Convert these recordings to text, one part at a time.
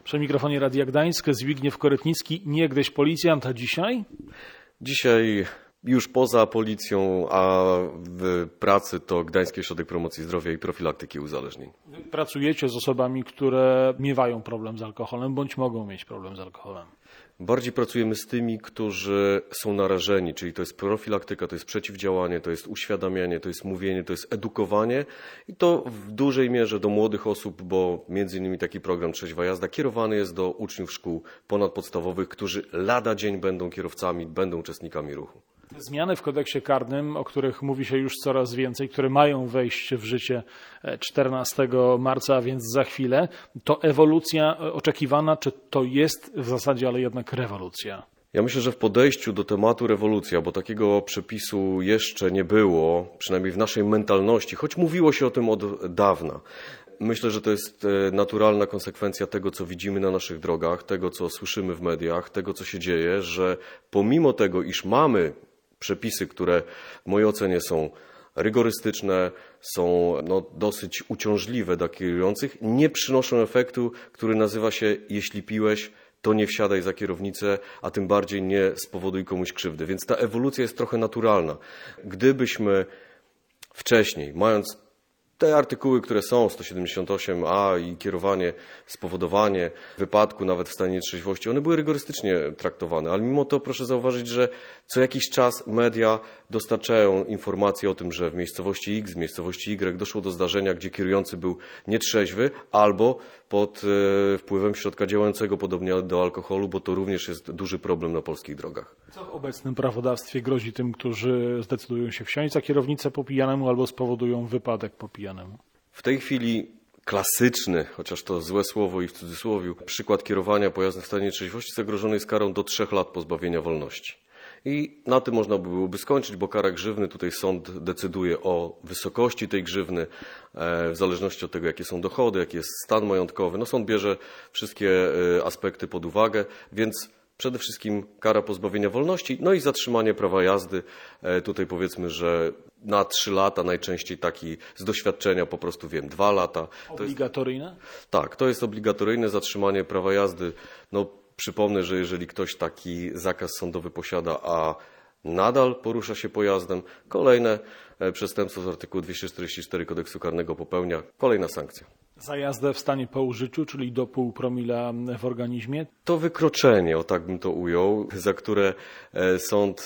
Przy mikrofonie Radia Gdańsk Zbigniew Korytnicki, niegdyś policjant, a dzisiaj? Dzisiaj już poza policją, a w pracy to Gdański Ośrodek Promocji Zdrowia i Profilaktyki Uzależnień. Pracujecie z osobami, które miewają problem z alkoholem, bądź mogą mieć problem z alkoholem. Bardziej pracujemy z tymi, którzy są narażeni, czyli to jest profilaktyka, to jest przeciwdziałanie, to jest uświadamianie, to jest mówienie, to jest edukowanie i to w dużej mierze do młodych osób, bo między innymi taki program Trzeźwa Jazda kierowany jest do uczniów szkół ponadpodstawowych, którzy lada dzień będą kierowcami, będą uczestnikami ruchu. Zmiany w kodeksie karnym, o których mówi się już coraz więcej, które mają wejść w życie 14 marca, a więc za chwilę, to ewolucja oczekiwana, czy to jest w zasadzie, ale jednak rewolucja? Ja myślę, że w podejściu do tematu rewolucja, bo takiego przepisu jeszcze nie było, przynajmniej w naszej mentalności, choć mówiło się o tym od dawna. Myślę, że to jest naturalna konsekwencja tego, co widzimy na naszych drogach, tego, co słyszymy w mediach, tego, co się dzieje, że pomimo tego, iż mamy przepisy, które w mojej ocenie są rygorystyczne, są dosyć uciążliwe dla kierujących, nie przynoszą efektu, który nazywa się jeśli piłeś, to nie wsiadaj za kierownicę, a tym bardziej nie spowoduj komuś krzywdy. Więc ta ewolucja jest trochę naturalna. Gdybyśmy wcześniej, mając te artykuły, które są, 178a i kierowanie, spowodowanie wypadku nawet w stanie nietrzeźwości, one były rygorystycznie traktowane, ale mimo to proszę zauważyć, że co jakiś czas media dostarczają informacje o tym, że w miejscowości X, w miejscowości Y doszło do zdarzenia, gdzie kierujący był nietrzeźwy albo pod wpływem środka działającego, podobnie do alkoholu, bo to również jest duży problem na polskich drogach. Co w obecnym prawodawstwie grozi tym, którzy zdecydują się wsiąść za kierownicę po pijanemu albo spowodują wypadek po pijanemu? W tej chwili klasyczny, chociaż to złe słowo i w cudzysłowiu, przykład kierowania pojazdem w stanie trzeźwości zagrożony jest karą do 3 lat pozbawienia wolności. I na tym można byłoby skończyć, bo kara grzywny, tutaj sąd decyduje o wysokości tej grzywny, w zależności od tego, jakie są dochody, jaki jest stan majątkowy. Sąd bierze wszystkie aspekty pod uwagę, więc przede wszystkim kara pozbawienia wolności, i zatrzymanie prawa jazdy. Tutaj powiedzmy, że na 3 lata, najczęściej taki z doświadczenia po prostu 2 lata. Obligatoryjne? Tak, to jest obligatoryjne zatrzymanie prawa jazdy. Przypomnę, że jeżeli ktoś taki zakaz sądowy posiada, a nadal porusza się pojazdem, kolejne przestępstwo z artykułu 244 Kodeksu Karnego popełnia, kolejna sankcja. Za jazdę w stanie po użyciu, czyli do 0,5 promila w organizmie? To wykroczenie, o tak bym to ujął, za które sąd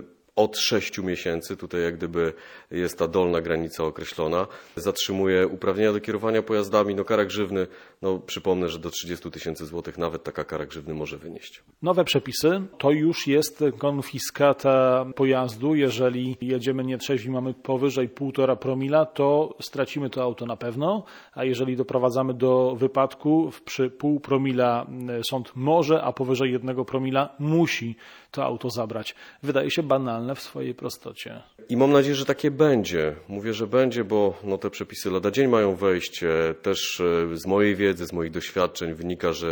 od 6 miesięcy, tutaj jak gdyby jest ta dolna granica określona, zatrzymuje uprawnienia do kierowania pojazdami. Kara grzywny, przypomnę, że do 30 000 złotych nawet taka kara grzywny może wynieść. Nowe przepisy to już jest konfiskata pojazdu. Jeżeli jedziemy nietrzeźwi, mamy powyżej 1,5 promila, to stracimy to auto na pewno, a jeżeli doprowadzamy do wypadku, przy 0,5 promila sąd może, a powyżej 1 promila musi to auto zabrać. Wydaje się banalne w swojej prostocie. I mam nadzieję, że takie będzie. Mówię, że będzie, bo te przepisy lada dzień mają wejść. Też z mojej wiedzy, z moich doświadczeń wynika, że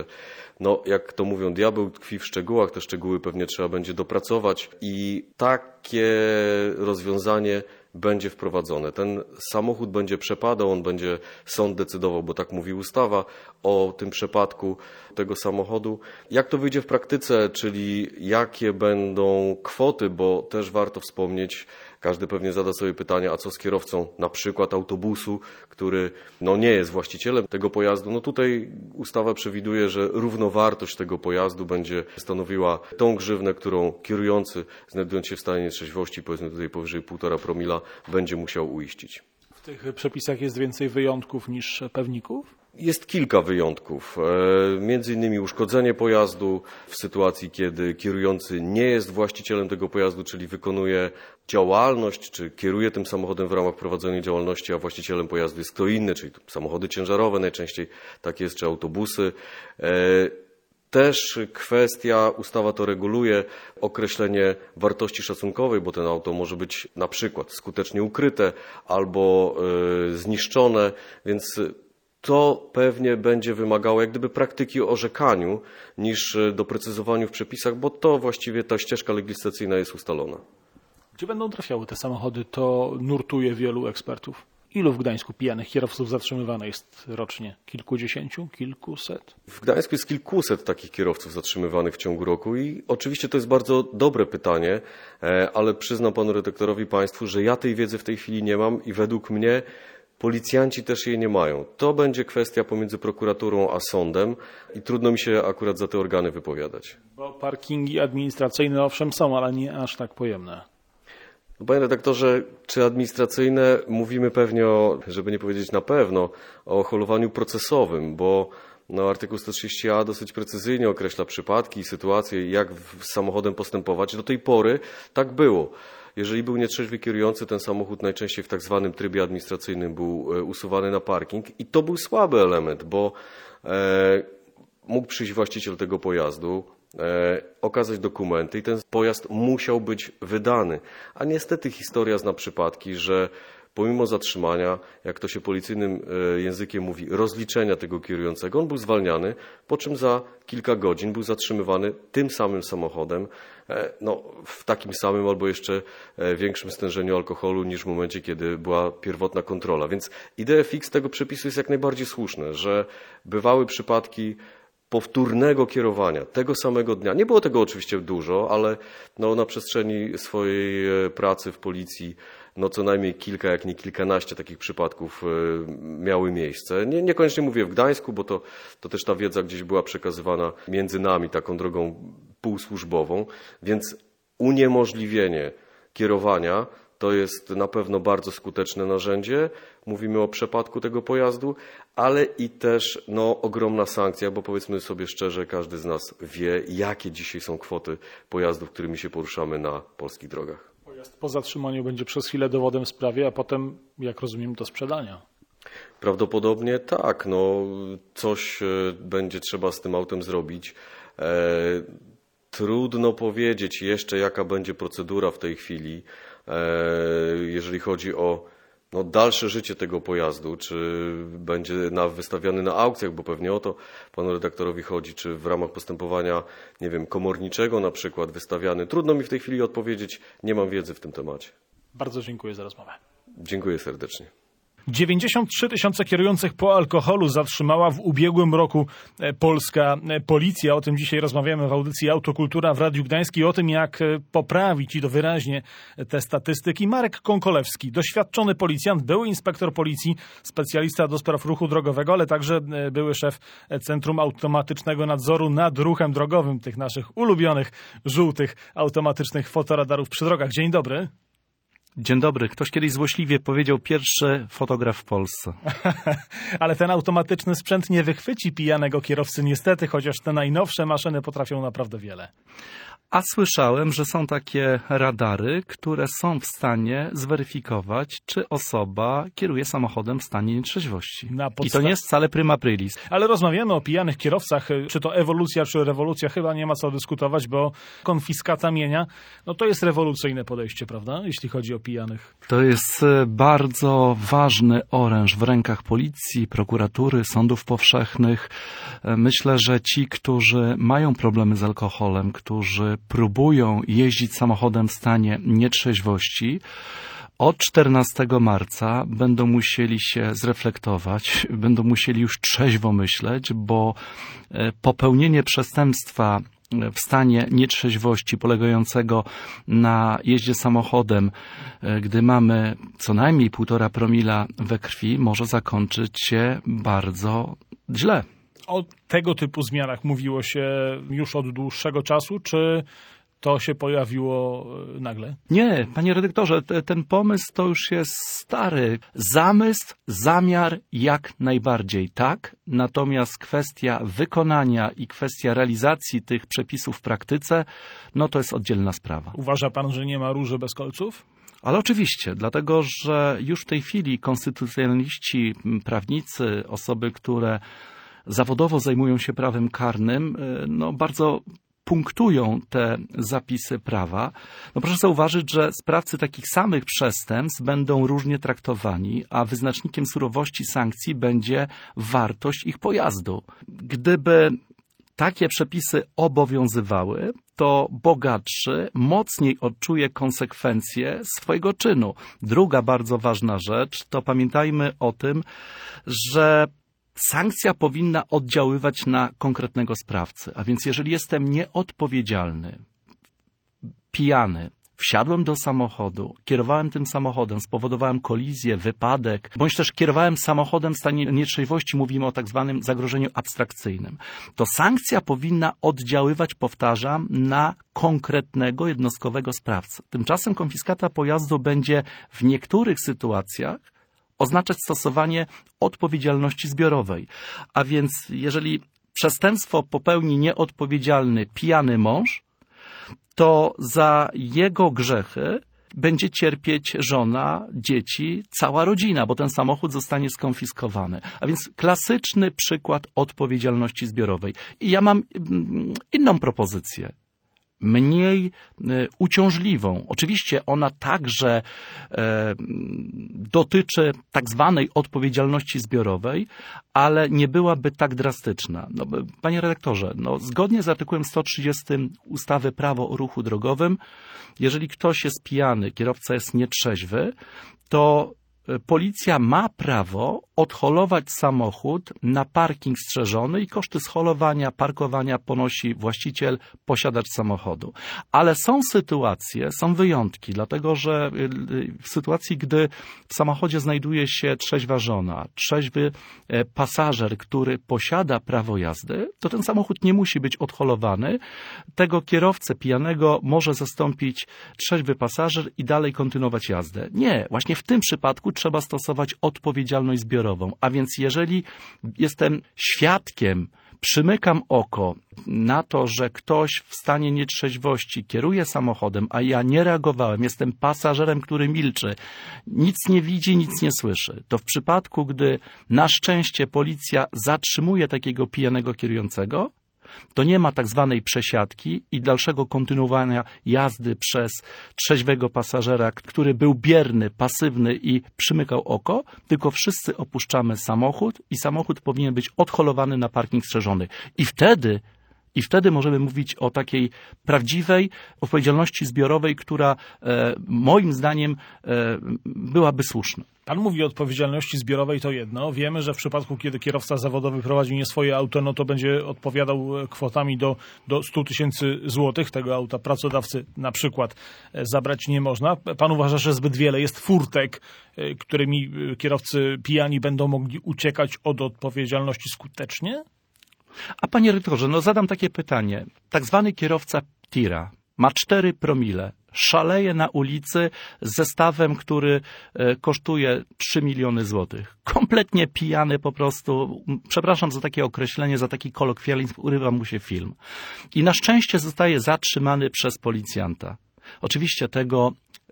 jak to mówią, diabeł tkwi w szczegółach, te szczegóły pewnie trzeba będzie dopracować i takie rozwiązanie będzie wprowadzone. Ten samochód będzie przepadał, sąd decydował, bo tak mówi ustawa, o tym przepadku tego samochodu. Jak to wyjdzie w praktyce, czyli jakie będą kwoty, bo też warto wspomnieć, każdy pewnie zada sobie pytanie, a co z kierowcą na przykład autobusu, który nie jest właścicielem tego pojazdu. Tutaj ustawa przewiduje, że równowartość tego pojazdu będzie stanowiła tą grzywnę, którą kierujący, znajdując się w stanie nietrzeźwości, powiedzmy tutaj powyżej 1,5 promila, będzie musiał uiścić. W tych przepisach jest więcej wyjątków niż pewników? Jest kilka wyjątków, między innymi uszkodzenie pojazdu w sytuacji, kiedy kierujący nie jest właścicielem tego pojazdu, czyli wykonuje działalność, czy kieruje tym samochodem w ramach prowadzonej działalności, a właścicielem pojazdu jest kto inny, czyli samochody ciężarowe najczęściej, tak jest, czy autobusy. Też kwestia, ustawa to reguluje, określenie wartości szacunkowej, bo ten auto może być na przykład skutecznie ukryte albo zniszczone, więc to pewnie będzie wymagało jak gdyby praktyki orzekaniu niż doprecyzowaniu w przepisach, bo to właściwie ta ścieżka legislacyjna jest ustalona. Gdzie będą trafiały te samochody? To nurtuje wielu ekspertów. Ilu w Gdańsku pijanych kierowców zatrzymywane jest rocznie? Kilkudziesięciu? Kilkuset? W Gdańsku jest kilkuset takich kierowców zatrzymywanych w ciągu roku i oczywiście to jest bardzo dobre pytanie, ale przyznam panu redaktorowi, państwu, że ja tej wiedzy w tej chwili nie mam i według mnie policjanci też jej nie mają. To będzie kwestia pomiędzy prokuraturą a sądem i trudno mi się akurat za te organy wypowiadać. Bo parkingi administracyjne owszem są, ale nie aż tak pojemne. Panie redaktorze, czy administracyjne? Mówimy pewnie o, żeby nie powiedzieć na pewno, o holowaniu procesowym, bo artykuł 130a dosyć precyzyjnie określa przypadki i sytuacje, jak z samochodem postępować. Do tej pory tak było. Jeżeli był nietrzeźwy kierujący, ten samochód najczęściej w tak zwanym trybie administracyjnym był usuwany na parking i to był słaby element, bo mógł przyjść właściciel tego pojazdu, okazać dokumenty i ten pojazd musiał być wydany. A niestety historia zna przypadki, że pomimo zatrzymania, jak to się policyjnym językiem mówi, rozliczenia tego kierującego, on był zwalniany, po czym za kilka godzin był zatrzymywany tym samym samochodem, w takim samym albo jeszcze większym stężeniu alkoholu niż w momencie, kiedy była pierwotna kontrola. Więc idea fix tego przepisu jest jak najbardziej słuszna, że bywały przypadki powtórnego kierowania tego samego dnia. Nie było tego oczywiście dużo, ale na przestrzeni swojej pracy w policji co najmniej kilka, jak nie kilkanaście takich przypadków miały miejsce. Niekoniecznie mówię w Gdańsku, bo to też ta wiedza gdzieś była przekazywana między nami taką drogą półsłużbową, więc uniemożliwienie kierowania to jest na pewno bardzo skuteczne narzędzie. Mówimy o przepadku tego pojazdu, ale i też ogromna sankcja, bo powiedzmy sobie szczerze, każdy z nas wie, jakie dzisiaj są kwoty pojazdów, którymi się poruszamy na polskich drogach. Pojazd po zatrzymaniu będzie przez chwilę dowodem w sprawie, a potem, jak rozumiem, do sprzedania. Prawdopodobnie tak. Coś będzie trzeba z tym autem zrobić. Trudno powiedzieć jeszcze, jaka będzie procedura w tej chwili, jeżeli chodzi o dalsze życie tego pojazdu, czy będzie wystawiany na aukcjach, bo pewnie o to panu redaktorowi chodzi, czy w ramach postępowania, komorniczego na przykład wystawiany. Trudno mi w tej chwili odpowiedzieć, nie mam wiedzy w tym temacie. Bardzo dziękuję za rozmowę. Dziękuję serdecznie. 93 tysiące kierujących po alkoholu zatrzymała w ubiegłym roku polska policja. O tym dzisiaj rozmawiamy w audycji Autokultura w Radiu Gdańskim. O tym, jak poprawić i to wyraźnie te statystyki. Marek Konkolewski, doświadczony policjant, były inspektor policji, specjalista do spraw ruchu drogowego, ale także były szef Centrum Automatycznego Nadzoru nad Ruchem Drogowym, tych naszych ulubionych, żółtych, automatycznych fotoradarów przy drogach. Dzień dobry. Dzień dobry. Ktoś kiedyś złośliwie powiedział pierwszy fotograf w Polsce. Ale ten automatyczny sprzęt nie wychwyci pijanego kierowcy niestety, chociaż te najnowsze maszyny potrafią naprawdę wiele. A słyszałem, że są takie radary, które są w stanie zweryfikować, czy osoba kieruje samochodem w stanie nietrzeźwości. I to nie jest wcale prima aprilis. Ale rozmawiamy o pijanych kierowcach. Czy to ewolucja, czy rewolucja? Chyba nie ma co dyskutować, bo konfiskata mienia, to jest rewolucyjne podejście, prawda? Jeśli chodzi o pijanych. To jest bardzo ważny oręż w rękach policji, prokuratury, sądów powszechnych. Myślę, że ci, którzy mają problemy z alkoholem, którzy próbują jeździć samochodem w stanie nietrzeźwości, od 14 marca będą musieli się zreflektować, będą musieli już trzeźwo myśleć, bo popełnienie przestępstwa w stanie nietrzeźwości polegającego na jeździe samochodem, gdy mamy co najmniej 1,5 promila we krwi, może zakończyć się bardzo źle. O tego typu zmianach mówiło się już od dłuższego czasu, czy to się pojawiło nagle? Nie, panie redaktorze, ten pomysł to już jest stary. Zamysł, zamiar jak najbardziej tak, natomiast kwestia wykonania i kwestia realizacji tych przepisów w praktyce, to jest oddzielna sprawa. Uważa pan, że nie ma róży bez kolców? Ale oczywiście, dlatego że już w tej chwili konstytucjonaliści, prawnicy, osoby, które zawodowo zajmują się prawem karnym, bardzo punktują te zapisy prawa. Proszę zauważyć, że sprawcy takich samych przestępstw będą różnie traktowani, a wyznacznikiem surowości sankcji będzie wartość ich pojazdu. Gdyby takie przepisy obowiązywały, to bogatszy mocniej odczuje konsekwencje swojego czynu. Druga bardzo ważna rzecz, to pamiętajmy o tym, że sankcja powinna oddziaływać na konkretnego sprawcę. A więc jeżeli jestem nieodpowiedzialny, pijany, wsiadłem do samochodu, kierowałem tym samochodem, spowodowałem kolizję, wypadek, bądź też kierowałem samochodem w stanie nietrzeźwości, mówimy o tak zwanym zagrożeniu abstrakcyjnym, to sankcja powinna oddziaływać, powtarzam, na konkretnego, jednostkowego sprawcę. Tymczasem konfiskata pojazdu będzie w niektórych sytuacjach oznaczać stosowanie odpowiedzialności zbiorowej. A więc jeżeli przestępstwo popełni nieodpowiedzialny, pijany mąż, to za jego grzechy będzie cierpieć żona, dzieci, cała rodzina, bo ten samochód zostanie skonfiskowany. A więc klasyczny przykład odpowiedzialności zbiorowej. I ja mam inną propozycję. Mniej uciążliwą. Oczywiście ona także dotyczy tak zwanej odpowiedzialności zbiorowej, ale nie byłaby tak drastyczna. Panie redaktorze, zgodnie z artykułem 130 ustawy Prawo o ruchu drogowym, jeżeli ktoś jest pijany, kierowca jest nietrzeźwy, to policja ma prawo odholować samochód na parking strzeżony i koszty scholowania, parkowania ponosi właściciel, posiadacz samochodu. Ale są sytuacje, są wyjątki, dlatego że w sytuacji, gdy w samochodzie znajduje się trzeźwa żona, trzeźwy pasażer, który posiada prawo jazdy, to ten samochód nie musi być odholowany. Tego kierowcę pijanego może zastąpić trzeźwy pasażer i dalej kontynuować jazdę. Nie, właśnie w tym przypadku trzeba stosować odpowiedzialność zbiorową. A więc jeżeli jestem świadkiem, przymykam oko na to, że ktoś w stanie nietrzeźwości kieruje samochodem, a ja nie reagowałem, jestem pasażerem, który milczy, nic nie widzi, nic nie słyszy, to w przypadku, gdy na szczęście policja zatrzymuje takiego pijanego kierującego, to nie ma tak zwanej przesiadki i dalszego kontynuowania jazdy przez trzeźwego pasażera, który był bierny, pasywny i przymykał oko, tylko wszyscy opuszczamy samochód i samochód powinien być odholowany na parking strzeżony. I wtedy możemy mówić o takiej prawdziwej odpowiedzialności zbiorowej, która moim zdaniem byłaby słuszna. Pan mówi o odpowiedzialności zbiorowej, to jedno. Wiemy, że w przypadku, kiedy kierowca zawodowy prowadzi nie swoje auto, to będzie odpowiadał kwotami do 100 000 złotych. Tego auta pracodawcy na przykład zabrać nie można. Pan uważa, że zbyt wiele jest furtek, którymi kierowcy pijani będą mogli uciekać od odpowiedzialności skutecznie? A panie redaktorze, zadam takie pytanie. Tak zwany kierowca tira ma 4 promile. Szaleje na ulicy z zestawem, który kosztuje 3 miliony złotych. Kompletnie pijany po prostu, przepraszam za takie określenie, za taki kolokwializm, urywa mu się film. I na szczęście zostaje zatrzymany przez policjanta. Oczywiście tego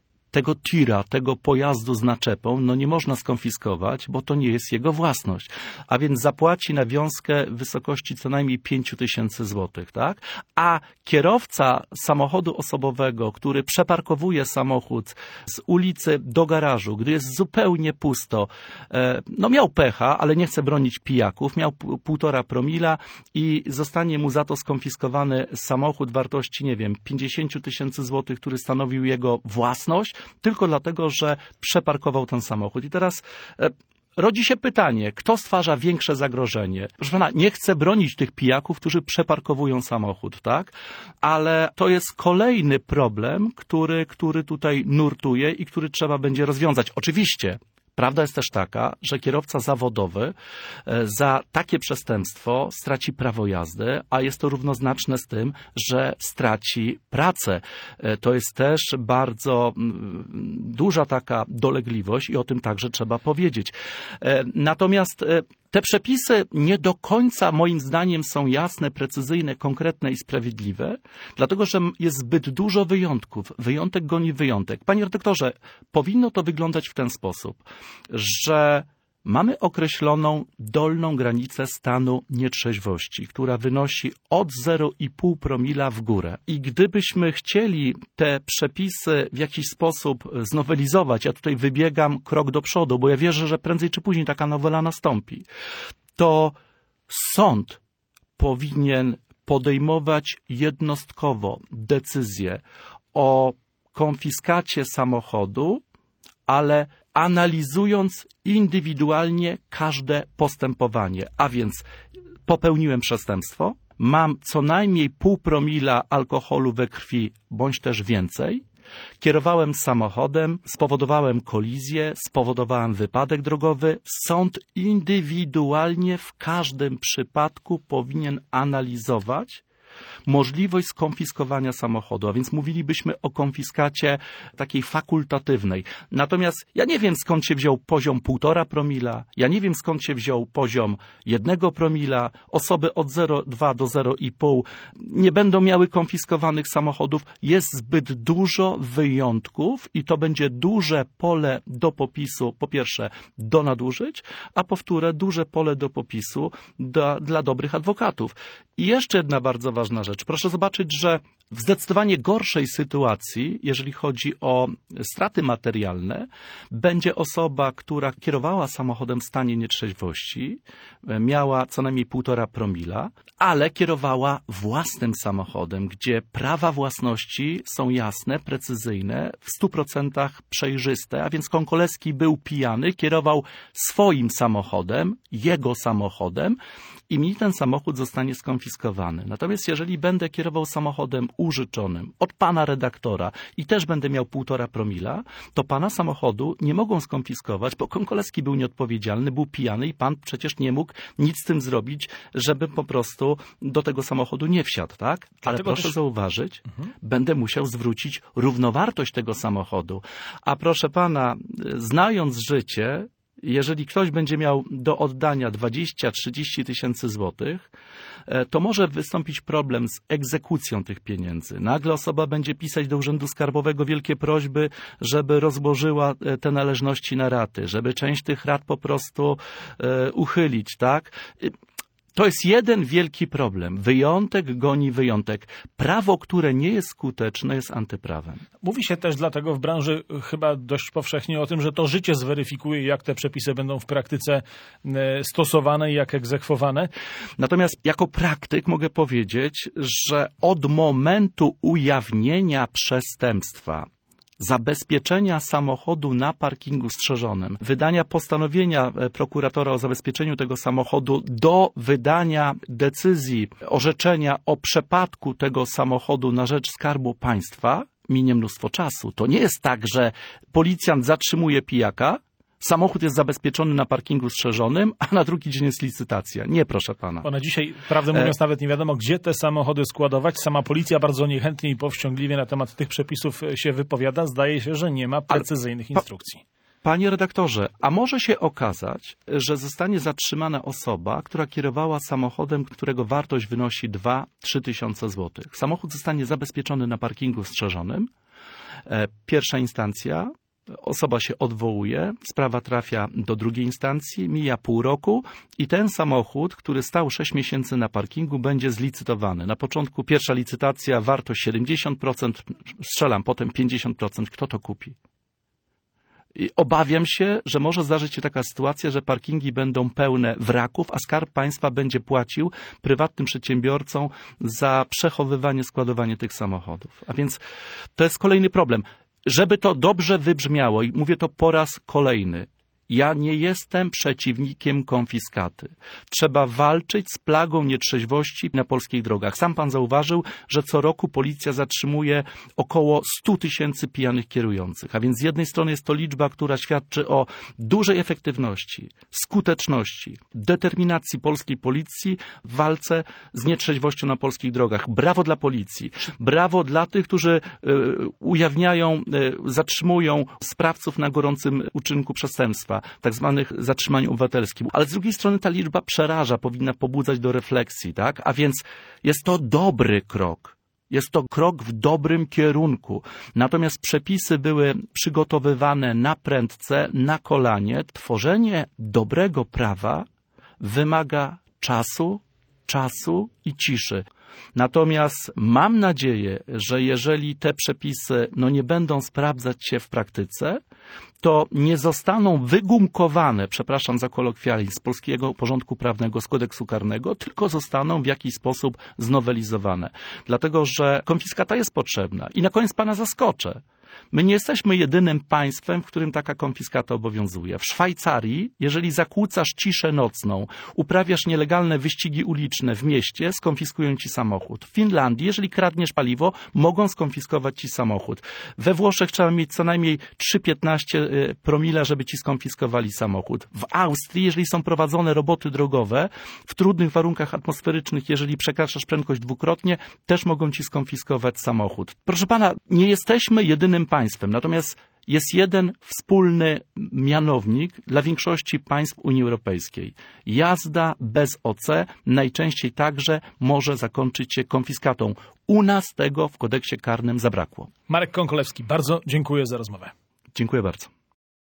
tira, tego pojazdu z naczepą, nie można skonfiskować, bo to nie jest jego własność. A więc zapłaci nawiązkę w wysokości co najmniej 5 000 złotych, tak? A kierowca samochodu osobowego, który przeparkowuje samochód z ulicy do garażu, gdy jest zupełnie pusto, miał pecha, ale nie chce bronić pijaków, miał 1,5 promila i zostanie mu za to skonfiskowany samochód wartości, 50 000 złotych, który stanowił jego własność, tylko dlatego, że przeparkował ten samochód. I teraz rodzi się pytanie, kto stwarza większe zagrożenie? Proszę pana, nie chcę bronić tych pijaków, którzy przeparkowują samochód, tak? Ale to jest kolejny problem, który tutaj nurtuje i który trzeba będzie rozwiązać. Oczywiście, prawda jest też taka, że kierowca zawodowy za takie przestępstwo straci prawo jazdy, a jest to równoznaczne z tym, że straci pracę. To jest też bardzo duża taka dolegliwość i o tym także trzeba powiedzieć. Natomiast te przepisy nie do końca moim zdaniem są jasne, precyzyjne, konkretne i sprawiedliwe, dlatego że jest zbyt dużo wyjątków. Wyjątek goni wyjątek. Panie redaktorze, powinno to wyglądać w ten sposób, że mamy określoną dolną granicę stanu nietrzeźwości, która wynosi od 0,5 promila w górę. I gdybyśmy chcieli te przepisy w jakiś sposób znowelizować, ja tutaj wybiegam krok do przodu, bo ja wierzę, że prędzej czy później taka nowela nastąpi, to sąd powinien podejmować jednostkowo decyzję o konfiskacie samochodu, ale analizując indywidualnie każde postępowanie. A więc popełniłem przestępstwo, mam co najmniej 0,5 promila alkoholu we krwi, bądź też więcej, kierowałem samochodem, spowodowałem kolizję, spowodowałem wypadek drogowy. Sąd indywidualnie w każdym przypadku powinien analizować możliwość skonfiskowania samochodu, a więc mówilibyśmy o konfiskacie takiej fakultatywnej. Natomiast ja nie wiem, skąd się wziął poziom 1,5 promila, ja nie wiem, skąd się wziął poziom 1 promila. Osoby od 0,2 do 0,5 nie będą miały konfiskowanych samochodów. Jest zbyt dużo wyjątków i to będzie duże pole do popisu, po pierwsze do nadużyć, a po wtóre duże pole do popisu dla dobrych adwokatów. I jeszcze jedna bardzo ważna rzecz. Proszę zobaczyć, że w zdecydowanie gorszej sytuacji, jeżeli chodzi o straty materialne, będzie osoba, która kierowała samochodem w stanie nietrzeźwości, miała co najmniej 1,5 promila, ale kierowała własnym samochodem, gdzie prawa własności są jasne, precyzyjne, w 100% przejrzyste, a więc Konkolewski był pijany, kierował swoim samochodem, jego samochodem i mi ten samochód zostanie skonfiskowany. Natomiast jeżeli będę kierował samochodem użyczonym od pana redaktora i też będę miał 1,5 promila, to pana samochodu nie mogą skonfiskować, bo Konkolewski był nieodpowiedzialny, był pijany i pan przecież nie mógł nic z tym zrobić, żeby po prostu do tego samochodu nie wsiadł, tak? Ale proszę zauważyć, będę musiał zwrócić równowartość tego samochodu. A proszę pana, znając życie, jeżeli ktoś będzie miał do oddania 20-30 tysięcy złotych, to może wystąpić problem z egzekucją tych pieniędzy. Nagle osoba będzie pisać do Urzędu Skarbowego wielkie prośby, żeby rozłożyła te należności na raty, żeby część tych rat po prostu uchylić, tak? To jest jeden wielki problem. Wyjątek goni wyjątek. Prawo, które nie jest skuteczne, jest antyprawem. Mówi się też dlatego w branży chyba dość powszechnie o tym, że to życie zweryfikuje, jak te przepisy będą w praktyce stosowane i jak egzekwowane. Natomiast jako praktyk mogę powiedzieć, że od momentu ujawnienia przestępstwa, zabezpieczenia samochodu na parkingu strzeżonym, wydania postanowienia prokuratora o zabezpieczeniu tego samochodu do wydania decyzji, orzeczenia o przepadku tego samochodu na rzecz Skarbu Państwa, minie mnóstwo czasu. To nie jest tak, że policjant zatrzymuje pijaka, samochód jest zabezpieczony na parkingu strzeżonym, a na drugi dzień jest licytacja. Nie, proszę pana. Ona dzisiaj, prawdę mówiąc, nawet nie wiadomo, gdzie te samochody składować. Sama policja bardzo niechętnie i powściągliwie na temat tych przepisów się wypowiada. Zdaje się, że nie ma precyzyjnych instrukcji. Panie redaktorze, a może się okazać, że zostanie zatrzymana osoba, która kierowała samochodem, którego wartość wynosi 2-3 tysiące złotych. Samochód zostanie zabezpieczony na parkingu strzeżonym. Pierwsza instancja. Osoba się odwołuje, sprawa trafia do drugiej instancji, mija pół roku i ten samochód, który stał 6 miesięcy na parkingu, będzie zlicytowany. Na początku pierwsza licytacja, wartość 70%, strzelam, potem 50%. Kto to kupi? I obawiam się, że może zdarzyć się taka sytuacja, że parkingi będą pełne wraków, a Skarb Państwa będzie płacił prywatnym przedsiębiorcom za przechowywanie, składowanie tych samochodów. A więc to jest kolejny problem. Żeby to dobrze wybrzmiało i mówię to po raz kolejny, ja nie jestem przeciwnikiem konfiskaty. Trzeba walczyć z plagą nietrzeźwości na polskich drogach. Sam pan zauważył, że co roku policja zatrzymuje około 100 tysięcy pijanych kierujących. A więc z jednej strony jest to liczba, która świadczy o dużej efektywności, skuteczności, determinacji polskiej policji w walce z nietrzeźwością na polskich drogach. Brawo dla policji. Brawo dla tych, którzy ujawniają, zatrzymują sprawców na gorącym uczynku przestępstwa, tak zwanych zatrzymań obywatelskich. Ale z drugiej strony ta liczba przeraża, powinna pobudzać do refleksji, tak? A więc jest to dobry krok. Jest to krok w dobrym kierunku. Natomiast przepisy były przygotowywane na prędce, na kolanie. Tworzenie dobrego prawa wymaga czasu i ciszy. Natomiast mam nadzieję, że jeżeli te przepisy nie będą sprawdzać się w praktyce, to nie zostaną wygumkowane, przepraszam za kolokwializm, z polskiego porządku prawnego, z kodeksu karnego, tylko zostaną w jakiś sposób znowelizowane. Dlatego, że konfiskata jest potrzebna. I na koniec pana zaskoczę. My nie jesteśmy jedynym państwem, w którym taka konfiskata obowiązuje. W Szwajcarii, jeżeli zakłócasz ciszę nocną, uprawiasz nielegalne wyścigi uliczne w mieście, skonfiskują ci samochód. W Finlandii, jeżeli kradniesz paliwo, mogą skonfiskować ci samochód. We Włoszech trzeba mieć co najmniej 3,15 promila, żeby ci skonfiskowali samochód. W Austrii, jeżeli są prowadzone roboty drogowe, w trudnych warunkach atmosferycznych, jeżeli przekraczasz prędkość dwukrotnie, też mogą ci skonfiskować samochód. Proszę pana, nie jesteśmy jedynym państwem, natomiast jest jeden wspólny mianownik dla większości państw Unii Europejskiej. Jazda bez OC najczęściej także może zakończyć się konfiskatą. U nas tego w kodeksie karnym zabrakło. Marek Konkolewski, bardzo dziękuję za rozmowę. Dziękuję bardzo.